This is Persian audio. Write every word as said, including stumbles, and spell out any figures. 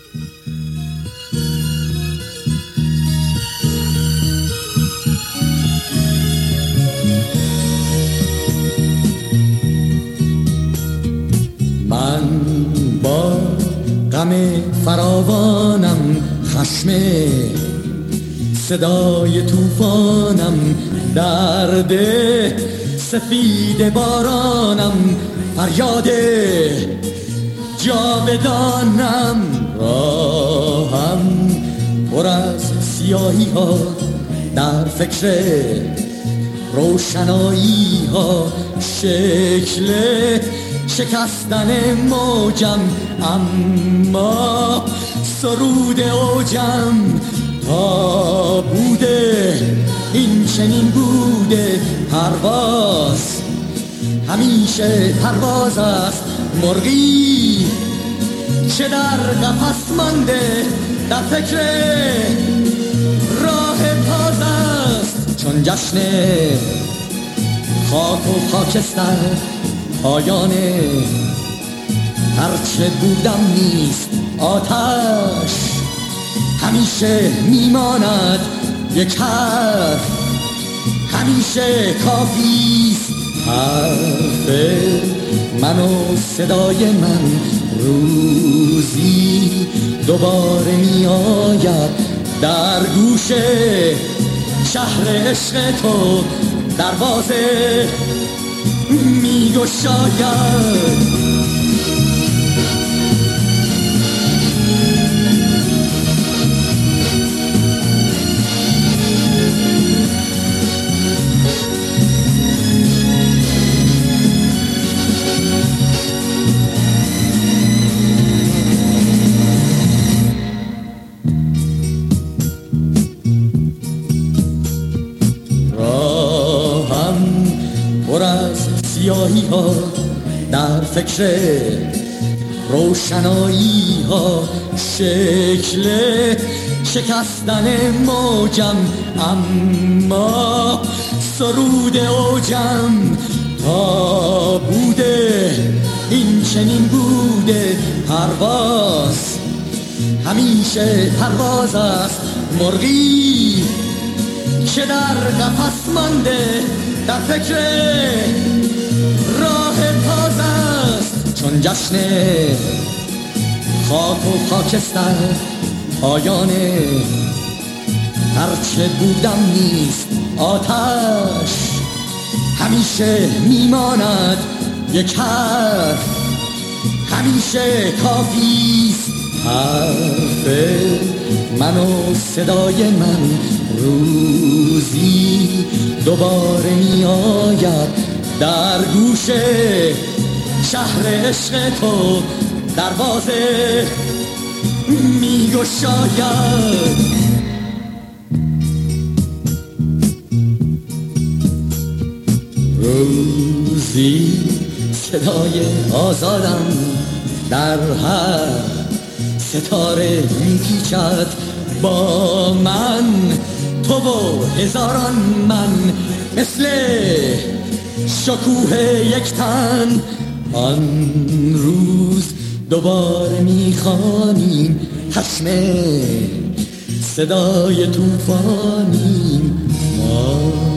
من با غم فراوانم، خشم صدای طوفانم، درد سفید بارانم، فریاد جاودانم. راهم پر از سیاهی ها، در فکر روشنایی ها، شکل شکستن موجم، اما سرود اوجم. تا بوده این چنین بوده، پرواز همیشه پرواز است. مرغی چه در قفس مانده، در فکر راه تازه است. چون جشن خاک و خاکستر پایانه، هرچه بودم نیست آتش، همیشه میماند یک حرف، همیشه کافیست حرف من و صدای من. روزی دوباره می آید در گوش شهر عشق تو، دروازه می گشاید. پر از سیاهی ها، در فکر روشنایی ها، شکل شکستن موجم، اما سرود اوجم. تا بوده این چنین بوده، پرواز همیشه پرواز است. مرغی که در قفس مانده، در فکر راه تازه است. چون جشن خاک و خاکستر پایانه، هرچه بودم نیست آتش، همیشه میماند یک حرف، همیشه کافیست حرف من و صدای من. روزی دوباره می آید در گوش شهر عشق تو، دروازه می گشاید. روزی صدای آزادم در هر ستاره می پیچد با من. تو و هزاران من مثل شکوه یک تن، آن روز دوباره میخوانیم خشم صدای طوفانیم ما.